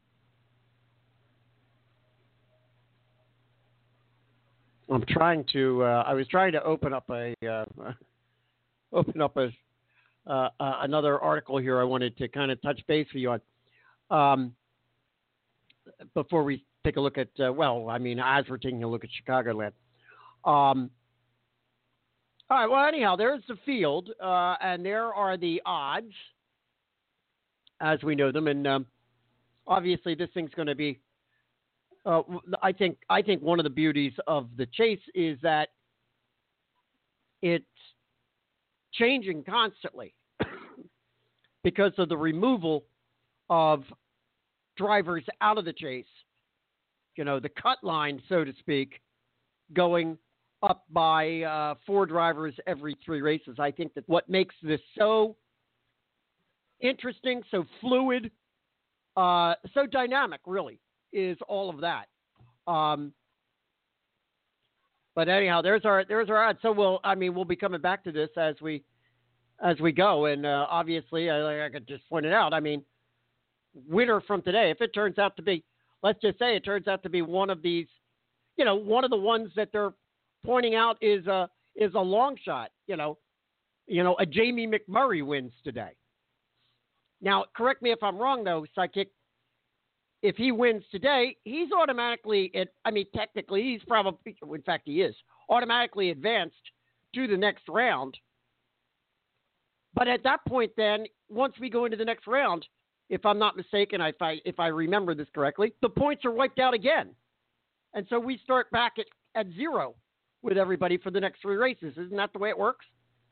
I'm trying to. Uh, I was trying to open up a uh, open up a uh, uh, another article here. I wanted to kind of touch base with you on um, before we take a look at. Uh, well, I mean, as we're taking a look at Chicagoland. Um, all right. Well, anyhow, there's the field, uh, and there are the odds as we know them, and um, obviously this thing's going to be. Uh, I think I think one of the beauties of the chase is that it's changing constantly because of the removal of drivers out of the chase. You know, the cut line, so to speak, going up by uh, four drivers every three races. I think that what makes this so interesting, so fluid, uh, so dynamic, really, is all of that. Um, but anyhow, there's our there's our odds. So we'll I mean we'll be coming back to this as we as we go. And uh, obviously, I, I could just point it out. I mean, winner from today, if it turns out to be, let's just say it turns out to be one of these, you know, one of the ones that they're pointing out is a is a long shot. You know, you know, a Jamie McMurray wins today. Now, correct me if I'm wrong, though, Psychic. If he wins today, he's automatically, I mean, technically, he's probably, in fact, he is, automatically advanced to the next round. But at that point, then, once we go into the next round, if I'm not mistaken, if I, if I remember this correctly, the points are wiped out again. And so we start back at, at zero with everybody for the next three races. Isn't that the way it works?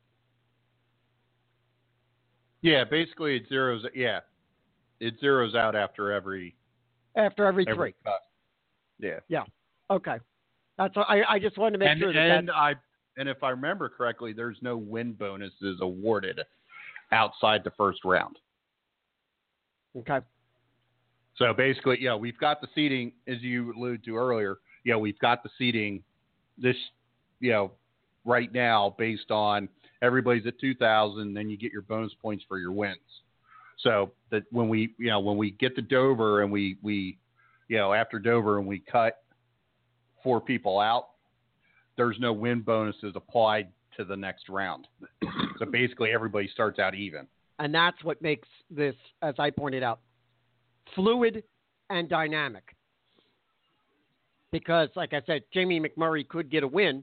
Yeah, basically it zeroes, yeah, it zeroes out after every... After every, every three. Cut. Yeah. Yeah. Okay. That's I, I just wanted to make and, sure that and that's... I and if I remember correctly, there's no win bonuses awarded outside the first round. Okay. So basically, yeah, we've got the seating, as you alluded to earlier. Yeah, we've got the seating this, you know, right now based on everybody's at two thousand, then you get your bonus points for your wins. So that when we, you know, when we get to Dover and we, we, you know, after Dover and we cut four people out, there's no win bonuses applied to the next round. So basically everybody starts out even. And that's what makes this, as I pointed out, fluid and dynamic. Because, like I said, Jamie McMurray could get a win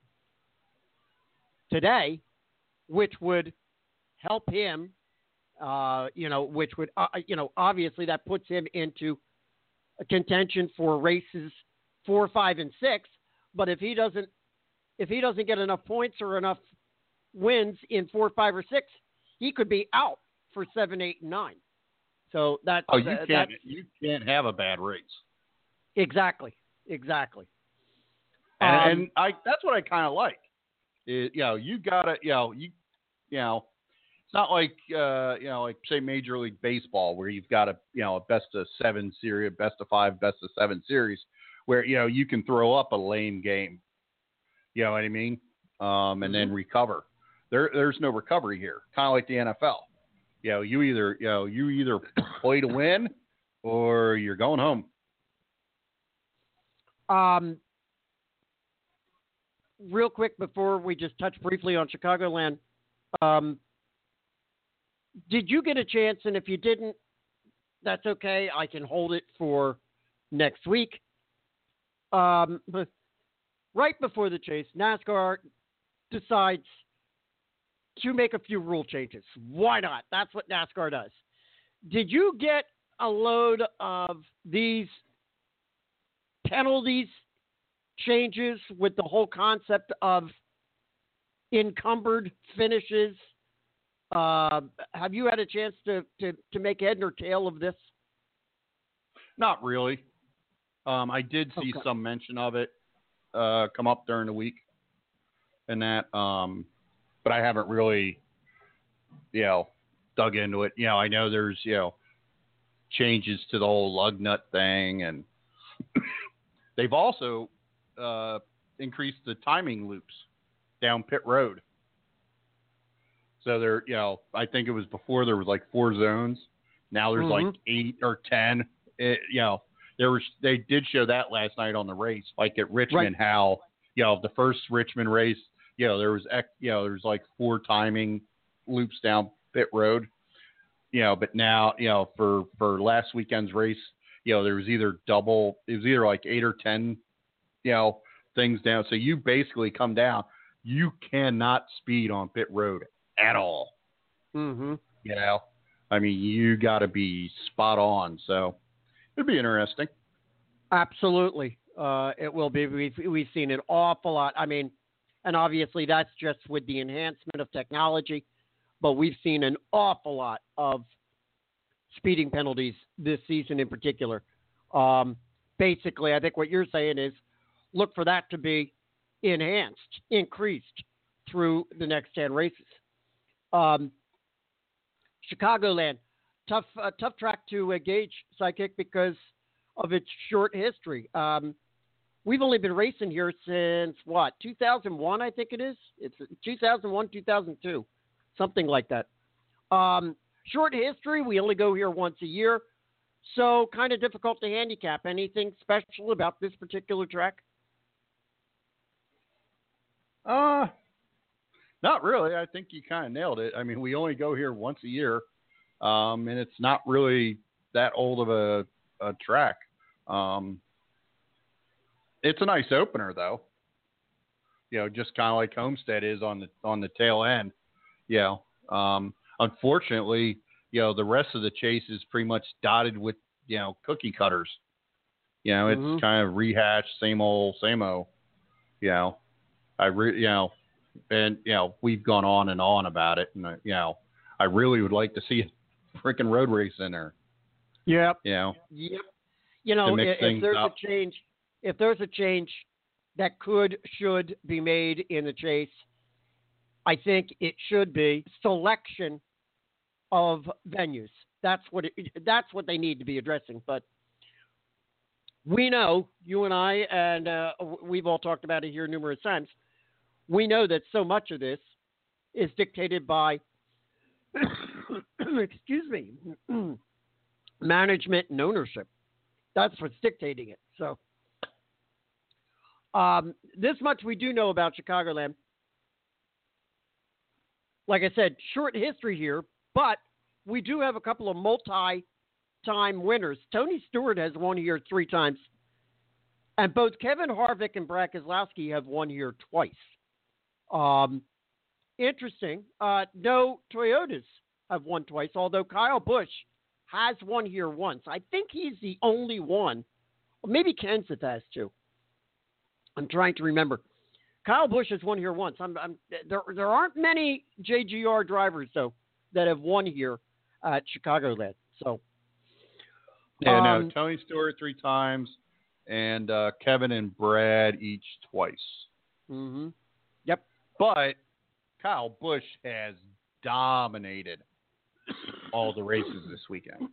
today, which would help him. Uh, you know, which would, uh, you know, obviously that puts him into a contention for races four, five, and six. But if he doesn't, if he doesn't get enough points or enough wins in four, five, or six, he could be out for seven, eight, and nine. So that oh, you uh, can't you can't have a bad race. Exactly, exactly. And, um, and I that's what I kind of like. It, you know, you gotta, you know, you, you know. It's not like, uh, you know, like, say, Major League Baseball, where you've got a, you know, a best of seven series, best of five, best of seven series, where, you know, you can throw up a lame game. You know what I mean? Um, and mm-hmm. then recover. There, there's no recovery here. Kind of like the N F L. You know, you either, you know, you either play to win or you're going home. Um, real quick before we just touch briefly on Chicagoland, um, did you get a chance? And if you didn't, that's okay. I can hold it for next week. Um, right before the chase, NASCAR decides to make a few rule changes. Why not? That's what NASCAR does. Did you get a load of these penalties changes with the whole concept of encumbered finishes? Uh, have you had a chance to, to, to make head or tail of this? Not really. Um, I did see Okay. some mention of it uh, come up during the week and that, um, but I haven't really, you know, dug into it. You know, I know there's, you know, changes to the whole lug nut thing, and they've also uh, increased the timing loops down pit road. So there, you know, I think it was before there was like four zones. Now there's Mhm. like eight or ten. It, you know, there was they did show that last night on the race, like at Richmond, Right. how you know the first Richmond race, you know, there was ec- you know there's like four timing loops down pit road. You know, but now you know for for last weekend's race, you know, there was either double, it was either like eight or ten, you know, things down. So you basically come down, you cannot speed on pit road at all. Mm-hmm. You know, I mean, you got to be spot on. So it'd be interesting. Absolutely. Uh, it will be. We've, we've seen an awful lot. I mean, and obviously that's just with the enhancement of technology, but we've seen an awful lot of speeding penalties this season in particular. Um, basically, I think what you're saying is look for that to be enhanced, increased through the next ten races. Um, Chicagoland, tough, uh, tough track to uh, gauge, Sidekick, because of its short history. Um, we've only been racing here since what, two thousand one, I think it is. It's two thousand one, two thousand two, something like that. Um, short history. We only go here once a year, so kind of difficult to handicap. Anything special about this particular track? Uh, not really. I think you kind of nailed it. I mean, we only go here once a year, um, and it's not really that old of a, a track. Um, it's a nice opener, though. You know, just kind of like Homestead is on the on the tail end. You know, um, unfortunately, you know, the rest of the chase is pretty much dotted with, you know, cookie cutters. You know, it's Mhm. kind of rehashed, same old, same old. You know, I re- you know, and you know, we've gone on and on about it, and uh, you know, I really would like to see a freaking road race in there. Yep. You know, Yep. You know, To mix if, if things there's up. a change, if there's a change that could, should be made in the chase, I think it should be selection of venues. That's what it, that's what they need to be addressing. But we know, you and I, and uh, we've all talked about it here numerous times. We know that so much of this is dictated by, excuse me, management and ownership. That's what's dictating it. So, um, this much we do know about Chicagoland. Like I said, short history here, but we do have a couple of multi-time winners. Tony Stewart has won here three times, and both Kevin Harvick and Brad Keselowski have won here twice. Um, interesting. Uh, no Toyotas have won twice, although Kyle Busch has won here once. I think he's the only one. Or maybe Kenseth has too. I'm trying to remember. Kyle Busch has won here once. I'm, I'm, there, there aren't many J G R drivers, though, that have won here at Chicagoland. So, yeah, um, no, Tony Stewart three times, and uh, Kevin and Brad each twice. Mm-hmm. Yep. But Kyle Busch has dominated all the races this weekend.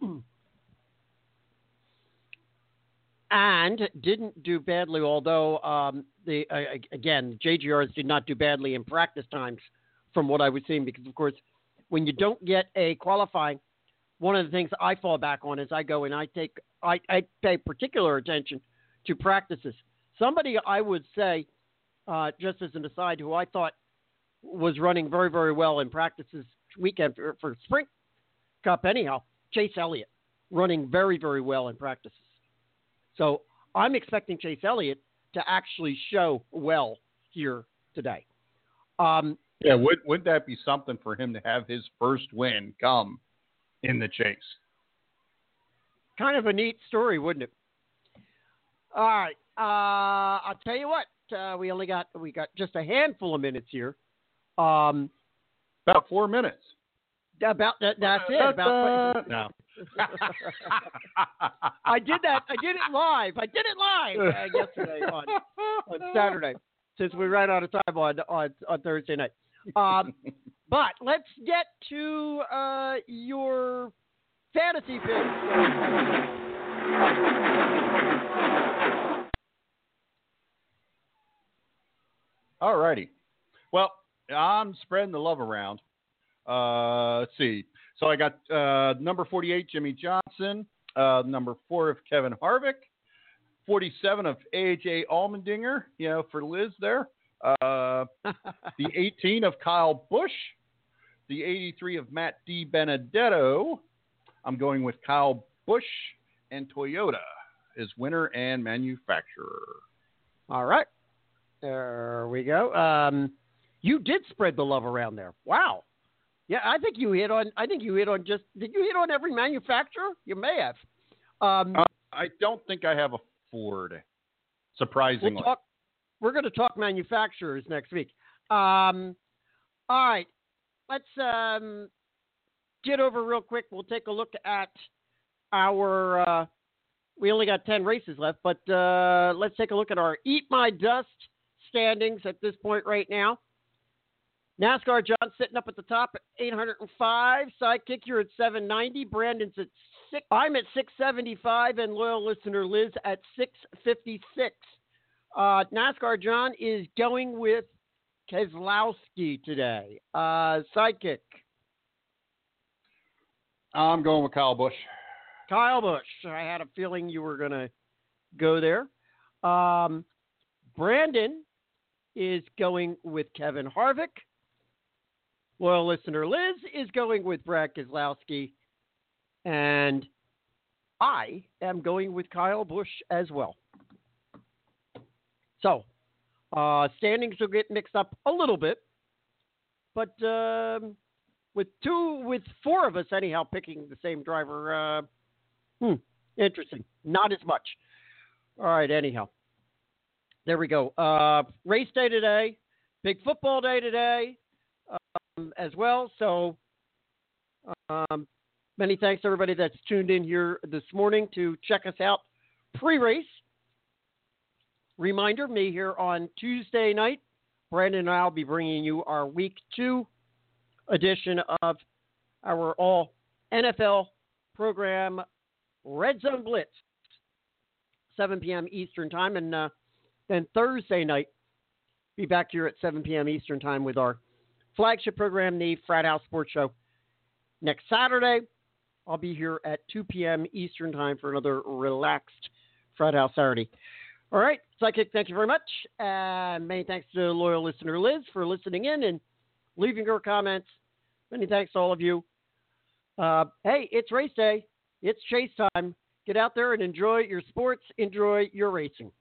And didn't do badly, although um, the uh, again, J G Rs did not do badly in practice times from what I was seeing, because, of course, when you don't get a qualifying, one of the things I fall back on is I go and I take I, I pay particular attention to practices. Somebody I would say, uh, just as an aside, who I thought was running very, very well in practices weekend for, for Sprint Cup anyhow, Chase Elliott, running very, very well in practices. So I'm expecting Chase Elliott to actually show well here today. Um, yeah, would, wouldn't that be something for him to have his first win come in the chase? Kind of a neat story, wouldn't it? All right. Uh, I'll tell you what. Uh, we only got we got just a handful of minutes here. Um, about four minutes. About that. That's it. About no. I did that. I did it live. I did it live uh, yesterday on, on Saturday, since we ran out of time on on, on Thursday night. Um, but let's get to uh, your fantasy picks. All righty. Well, I'm spreading the love around. Uh, let's see. So I got uh, number forty-eight, Jimmy Johnson. Uh, number four of Kevin Harvick. forty-seven of A J Allmendinger, you know, for Liz there. Uh, the eighteen of Kyle Busch. The eighty-three of Matt DiBenedetto. I'm going with Kyle Busch and Toyota as winner and manufacturer. All right. There we go. Um, you did spread the love around there. Wow. Yeah, I think you hit on. I think you hit on just. Did you hit on every manufacturer? You may have. Um, uh, I don't think I have a Ford. Surprisingly, we'll talk, we're going to talk manufacturers next week. Um, all right, let's um, get over real quick. We'll take a look at our. Uh, we only got ten races left, but uh, let's take a look at our Eat My Dust standings at this point right now. NASCAR John sitting up at the top at eight hundred five. Sidekick, you're at seven ninety. Brandon's at six. I'm at six seventy-five, and loyal listener Liz at six fifty-six. Uh, NASCAR John is going with Keselowski today. Uh, Sidekick. I'm going with Kyle Busch. Kyle Busch. I had a feeling you were going to go there. Um, Brandon is going with Kevin Harvick. Loyal listener Liz is going with Brad Keselowski. And I am going with Kyle Busch as well. So, uh, standings will get mixed up a little bit. But um, with two, with four of us anyhow picking the same driver, uh, hmm, interesting. Not as much. All right, anyhow. There we go. Uh, race day today. Big football day today. Um, as well. So um, many thanks to everybody that's tuned in here this morning to check us out pre-race. Reminder, me here on Tuesday night, Brandon and I will be bringing you our week two edition of our all N F L program, Red Zone Blitz, seven p.m. Eastern time. And uh, then Thursday night, be back here at seven p.m. Eastern time with our flagship program, the Frat House Sports Show. Next Saturday, I'll be here at two p.m. Eastern time for another relaxed Frat House Saturday. All right, Sidekick, thank you very much. And many thanks to loyal listener Liz for listening in and leaving her comments. Many thanks to all of you. Uh, hey, it's race day. It's chase time. Get out there and enjoy your sports. Enjoy your racing.